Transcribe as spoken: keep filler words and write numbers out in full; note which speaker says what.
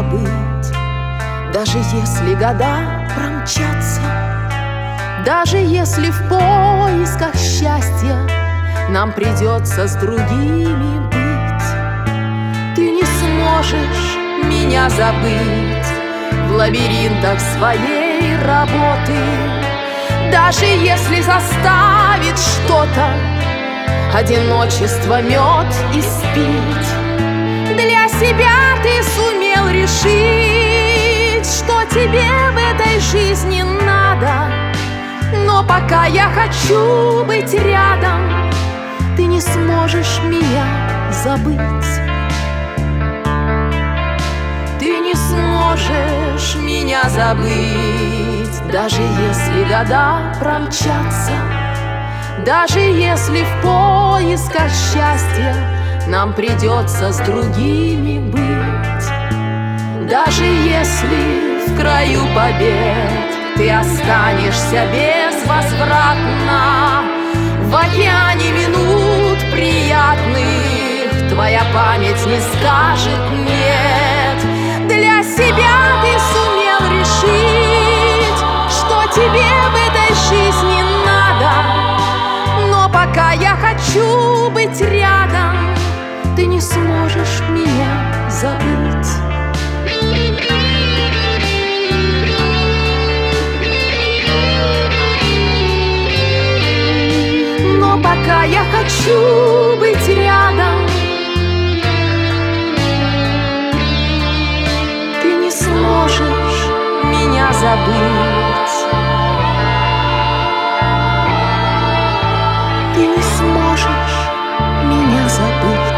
Speaker 1: забыть. Даже если года промчатся, даже если в поисках счастья нам придется с другими быть, ты не сможешь меня забыть в лабиринтах своей работы. Даже если заставит что-то одиночество мед испить, для себя ты сумел решить, что тебе в этой жизни надо. Но пока я хочу быть рядом, ты не сможешь меня забыть. Ты не сможешь меня забыть, даже если года промчатся, даже если в поисках счастья нам придется с другими быть, даже если в краю побед ты останешься безвозвратно в океане минут приятных, твоя память не скажет нет. Для себя ты сумел решить, что тебе в этой жизни надо. Но пока я хочу быть рядом, ты не сможешь меня забыть. Но пока я хочу быть рядом, ты не сможешь меня забыть. Ты не сможешь меня забыть.